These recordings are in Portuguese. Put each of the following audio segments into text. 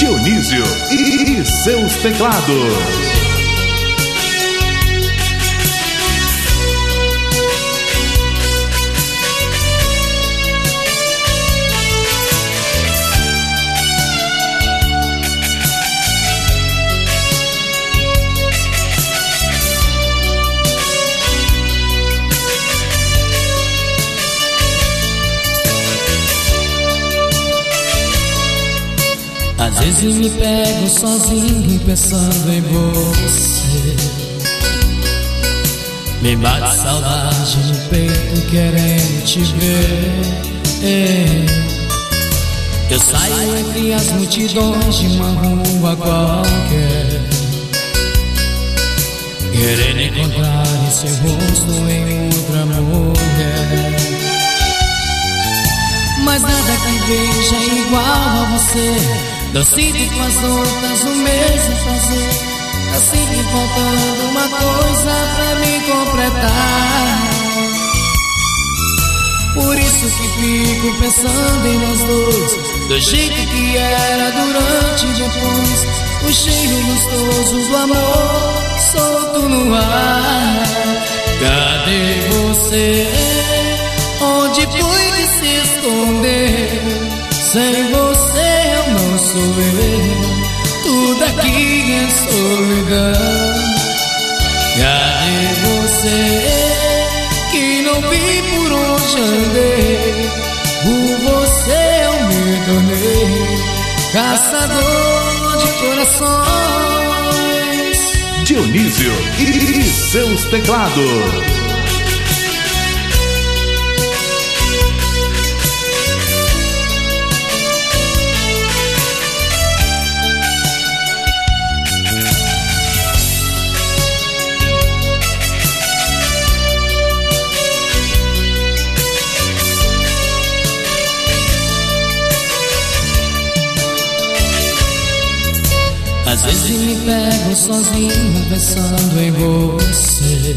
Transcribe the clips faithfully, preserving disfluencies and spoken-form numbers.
Dionísio e, e seus teclados. Às vezes me pego sozinho pensando em você. Me bate saudade no peito querendo te ver. Eu saio entre as multidões de uma rua qualquer, querendo encontrar esse rosto em outra mulher. Mas nada que veja igual a você. Eu sinto com as outras o mesmo prazer. Tá sempre faltando uma coisa pra me completar. Por isso que fico pensando em nós dois, do jeito que era durante e depois. O cheiro gostoso do amor solto no ar. Cadê você? Onde foi que se escondeu? Sem você eu não sou eu, tudo aqui é solidão. Cadê você que não vi por onde andei? Por você eu me tornei caçador de corações. Dionísio e, e seus teclados. Às vezes me pego sozinho pensando em você.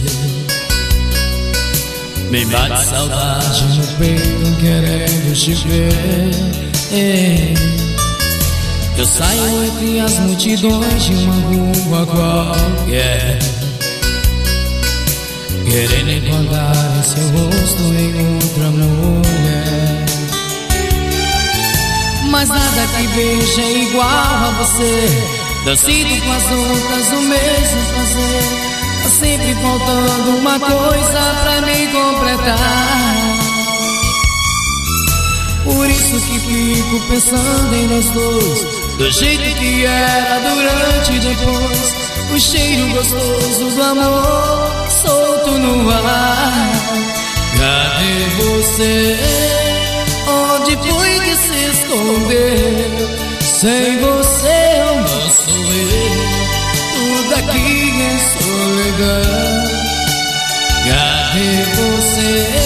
Me bate saudade no peito querendo te ver. Eu saio entre as multidões de uma rua qualquer, querendo encontrar seu rosto em outra mulher. Mas nada que veja igual a você. Eu sinto com as outras o mesmo prazer. Tá sempre faltando uma coisa pra me completar. Por isso que fico pensando em nós dois, do jeito que era durante e depois. O cheiro gostoso do amor solto no ar. Cadê você? Onde foi que se escondeu? Sem você eu não sou eu, tudo aqui é solidão. Cadê você?